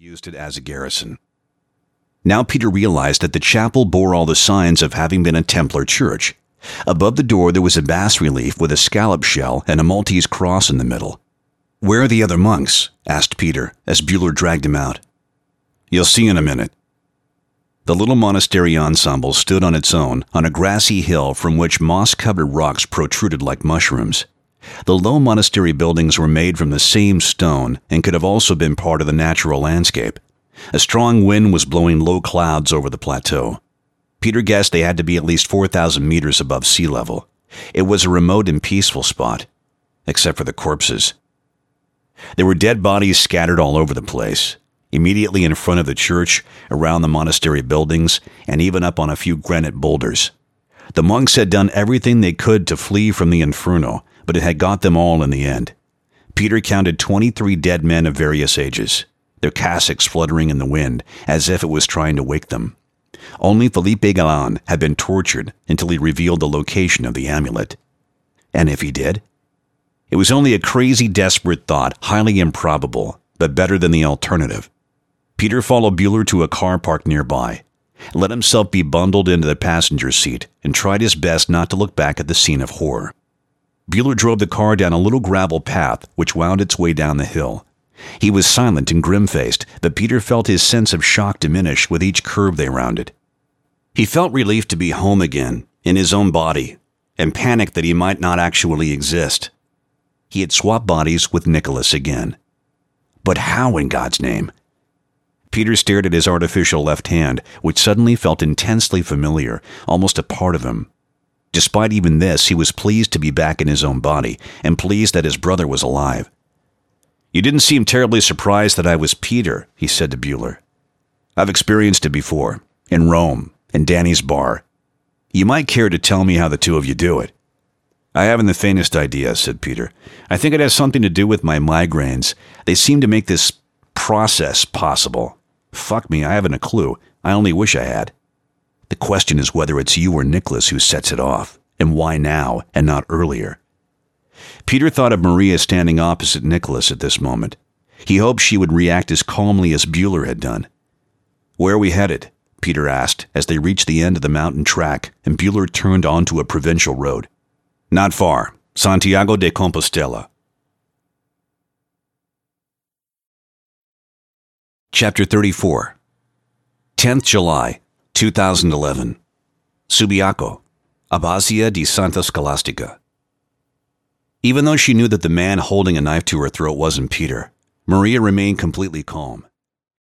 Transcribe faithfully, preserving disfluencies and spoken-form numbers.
used it as a garrison. Now Peter realized that the chapel bore all the signs of having been a Templar church. Above the door there was a bas-relief with a scallop shell and a Maltese cross in the middle. "Where are the other monks?" asked Peter, as Bueller dragged him out. "You'll see in a minute." The little monastery ensemble stood on its own on a grassy hill from which moss-covered rocks protruded like mushrooms. The low monastery buildings were made from the same stone and could have also been part of the natural landscape. A strong wind was blowing low clouds over the plateau. Peter guessed they had to be at least four thousand meters above sea level. It was a remote and peaceful spot, except for the corpses. There were dead bodies scattered all over the place, immediately in front of the church, around the monastery buildings, and even up on a few granite boulders. The monks had done everything they could to flee from the inferno, but it had got them all in the end. Peter counted twenty-three dead men of various ages, their cassocks fluttering in the wind, as if it was trying to wake them. Only Felipe Galán had been tortured until he revealed the location of the amulet. And if he did? It was only a crazy, desperate thought, highly improbable, but better than the alternative. Peter followed Bueller to a car parked nearby, let himself be bundled into the passenger seat, and tried his best not to look back at the scene of horror. Bueller drove the car down a little gravel path which wound its way down the hill. He was silent and grim-faced, but Peter felt his sense of shock diminish with each curve they rounded. He felt relief to be home again, in his own body, and panicked that he might not actually exist. He had swapped bodies with Nicholas again. But how, in God's name? Peter stared at his artificial left hand, which suddenly felt intensely familiar, almost a part of him. Despite even this, he was pleased to be back in his own body, and pleased that his brother was alive. "You didn't seem terribly surprised that I was Peter," he said to Bueller. "I've experienced it before, in Rome, in Danny's bar. You might care to tell me how the two of you do it." "I haven't the faintest idea," said Peter. "I think it has something to do with my migraines. They seem to make this process possible. Fuck me, I haven't a clue. I only wish I had. The question is whether it's you or Nicholas who sets it off, and why now and not earlier." Peter thought of Maria standing opposite Nicholas at this moment. He hoped she would react as calmly as Bueller had done. "Where are we headed?" Peter asked as they reached the end of the mountain track and Bueller turned onto a provincial road. "Not far. Santiago de Compostela." Chapter thirty-four. tenth July, two thousand eleven. Subiaco, Abbazia di Santa Scholastica. Even though she knew that the man holding a knife to her throat wasn't Peter, Maria remained completely calm.